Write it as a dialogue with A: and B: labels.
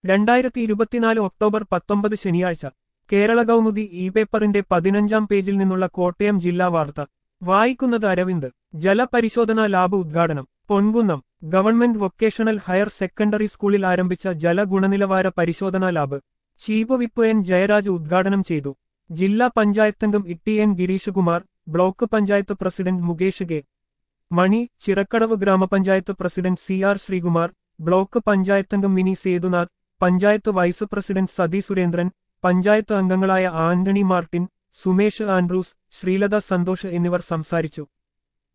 A: 2024 October 19 ശനിയാഴ്ച Kerala Kaumudi E പേപ്പറിന്റെ 15-ാം പേജിൽ നിന്നുള്ള കോട്ടയം ജില്ലാ വാർത്ത വായിക്കുന്നത് അരവിന്ദ്. ജലപരിശോധനാ ലാബ് ഉദ്ഘാടനം Ponkunnam. Government vocational higher secondary സ്കൂളിൽ ആരംഭിച്ച ജലഗുണനിലവാര പരിശോധനാ lab chief whip N Jayaraj ഉദ്ഘാടനം ചെയ്തു. ജില്ലാ പഞ്ചായത്തംഗം Itty N Gireeshakumar, block panchayat president Mukesh K Mani, Chirakkadavu ഗ്രാമപഞ്ചായത്ത് president C R Sreekumar, block പഞ്ചായത്തംഗം മിനി സേതുനാഥ്, പഞ്ചായത്ത് വൈസ് പ്രസിഡന്റ് സതി സുരേന്ദ്രൻ, പഞ്ചായത്ത് അംഗങ്ങളായ ആന്റണി മാർട്ടിൻ, സുമേഷ് ആൻഡ്രൂസ്, ശ്രീലത സന്തോഷ് എന്നിവർ സംസാരിച്ചു.